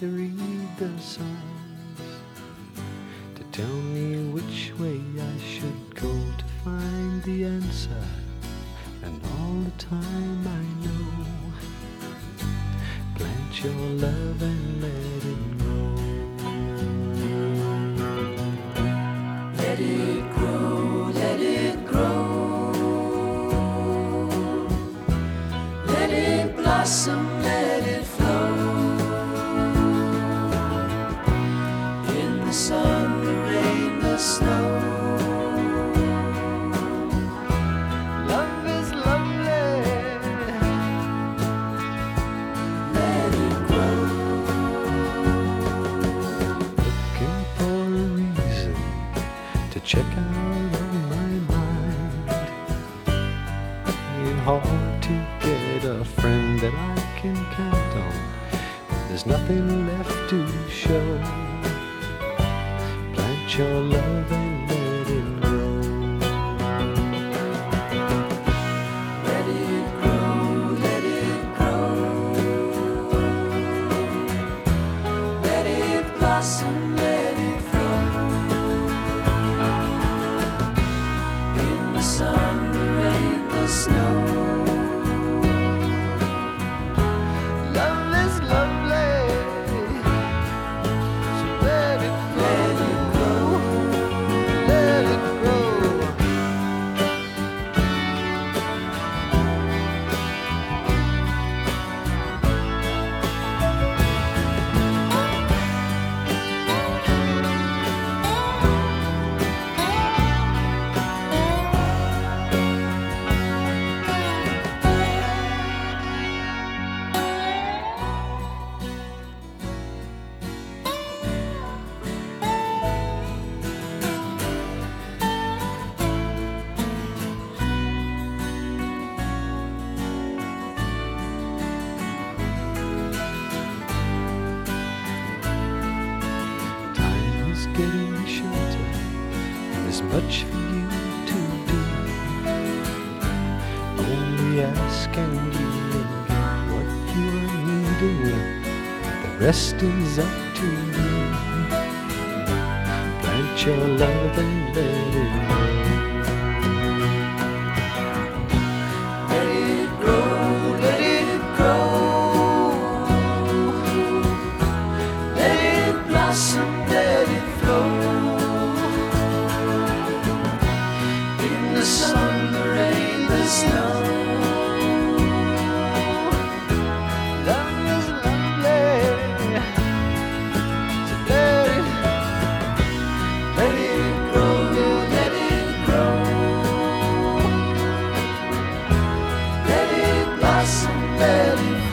to read the signs, to tell me which way I should go to find the answer. And all the time I know, plant your love and let it grow. Let it grow, let it grow. Let it blossom, let it flow. In the sun, the rain, the snow. Love is lovely. Let it grow. Looking for a reason to check out of my mind. Ain't hard to get a friend that I can count on. There's nothing left to show. Plant your love and let it grow. Let it grow, let it grow. Let it blossom, let it flow. In the sun, the rain, the snow. Love is lovely. So let it grow. Let it grow. Time is getting shorter. There's much for you to do. Only ask and you will get what you are needing. The rest is up to you. Plant your love and let it grow. Let it grow, let it grow. Let it blossom, let it flow. In the sun, the rain, the snow. Love is lovely. So let it grow, let it grow. Let it blossom, let it